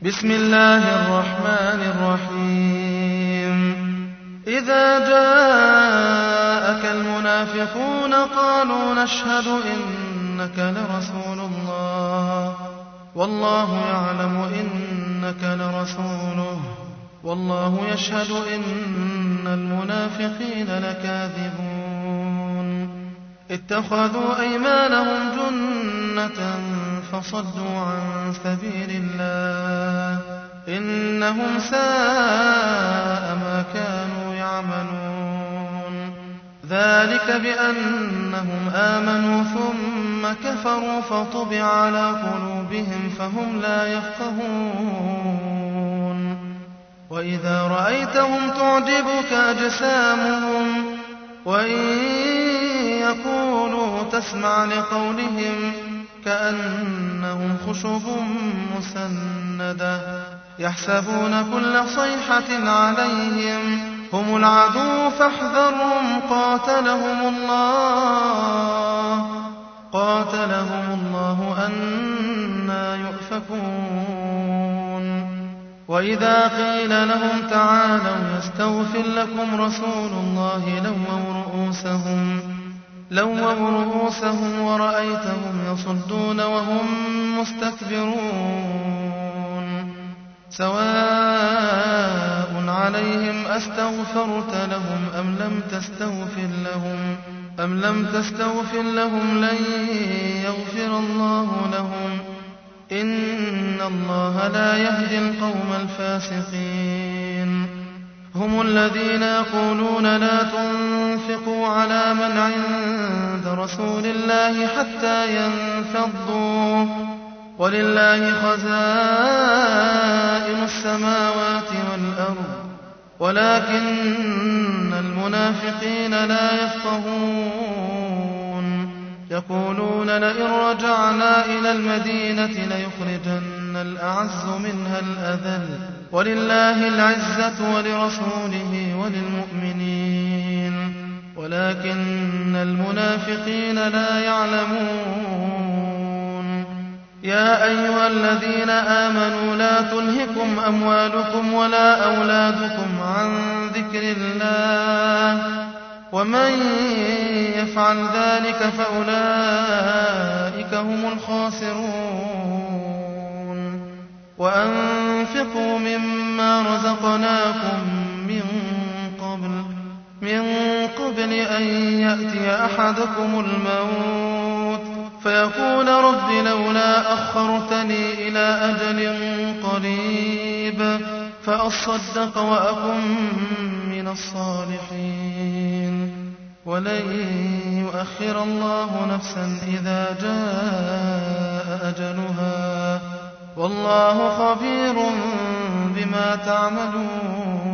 بسم الله الرحمن الرحيم إذا جاءك المنافقون قالوا نشهد إنك لرسول الله والله يعلم إنك لرسوله والله يشهد إن المنافقين لكاذبون اتخذوا أيمانهم جنة فصدوا عن سبيل الله إنهم ساء ما كانوا يعملون ذلك بأنهم آمنوا ثم كفروا فطبع على قلوبهم فهم لا يفقهون وإذا رأيتهم تعجبك أجسامهم وإن يقولوا تسمع لقولهم كأنهم خشب مسندة يحسبون كل صيحة عليهم هم العدو فاحذرهم قاتلهم الله أنى يؤفكون وإذا قيل لهم تعالوا يستغفر لكم رسول الله لووا رؤوسهم ورأيتهم يصدون وهم مستكبرون سواء عليهم أستغفرت لهم أم لم تستغفر لهم لن يغفر الله لهم إن الله لا يهدي القوم الفاسقين هم الذين يقولون لا تنفقوا على من عند رسول الله حتى ينفضوا ولله خزائن السماوات والأرض ولكن المنافقين لا يفقهون يقولون لئن رجعنا إلى المدينة ليخرجن الأعز منها الأذل ولله العزة ولرسوله وللمؤمنين ولكن المنافقين لا يعلمون يا أيها الذين آمنوا لا تلهكم أموالكم ولا أولادكم عن ذكر الله ومن يفعل ذلك فأولئك هم الخاسرون وأنفقوا مما رزقناكم من قبل أن يأتي أحدكم الموت فيقول رب لولا أخرتني إلى أجل قريب فأصدق وأكن من الصالحين ولن يؤخر الله نفسا إذا جاء أجلها والله خبير بما تعملون